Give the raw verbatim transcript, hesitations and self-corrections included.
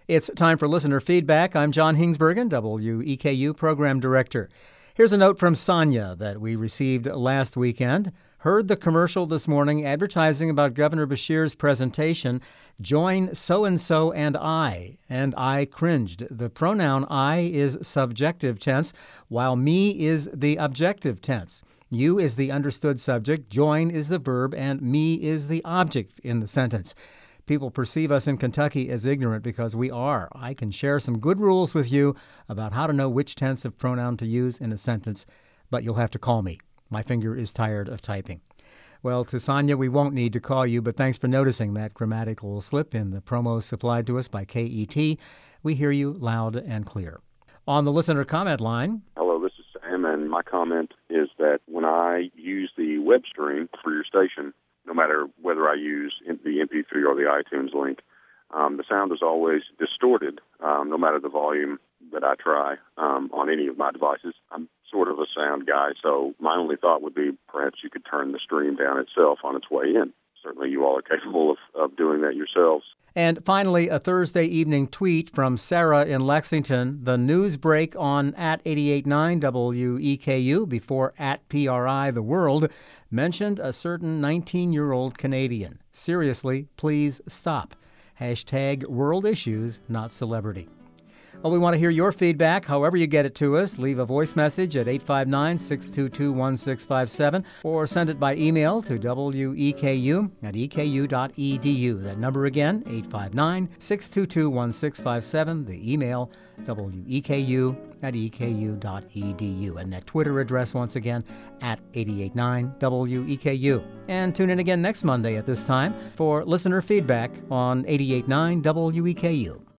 It's time for listener feedback. I'm John Hingsbergen, W E K U Program Director. Here's a note from Sonia that we received last weekend. Heard the commercial this morning advertising about Governor Beshear's presentation, Join So-and-so and I, and I cringed. The pronoun I is subjective tense, while me is the objective tense. You is the understood subject, join is the verb, and me is the object in the sentence. People perceive us in Kentucky as ignorant because we are. I can share some good rules with you about how to know which tense of pronoun to use in a sentence, but you'll have to call me. My finger is tired of typing. Well, to Sonia, we won't need to call you, but thanks for noticing that grammatical slip in the promo supplied to us by K E T. We hear you loud and clear. On the listener comment line. Hello, this is Sam, and my comment is that when I use the web stream for your station, no matter whether I use the M P three or the iTunes link, um, the sound is always distorted, um, no matter the volume that I try um, on any of my devices. I'm sort of a sound guy, so my only thought would be perhaps you could turn the stream down itself on its way in. Certainly you all are capable of, of doing that yourselves. And finally, a Thursday evening tweet from Sarah in Lexington. The news break on at eighty-eight point nine W E K U before at P R I The World mentioned a certain nineteen-year-old Canadian. Seriously, please stop. Hashtag world issues, not celebrity. Well, we want to hear your feedback, however you get it to us. Leave a voice message at eight five nine, six two two, one six five seven or send it by email to W E K U at E K U dot E D U. That number again, eight five nine, six two two, one six five seven. The email, W E K U at E K U dot E D U. And that Twitter address, once again, at eighty-eight point nine W E K U. And tune in again next Monday at this time for listener feedback on eighty-eight point nine W E K U.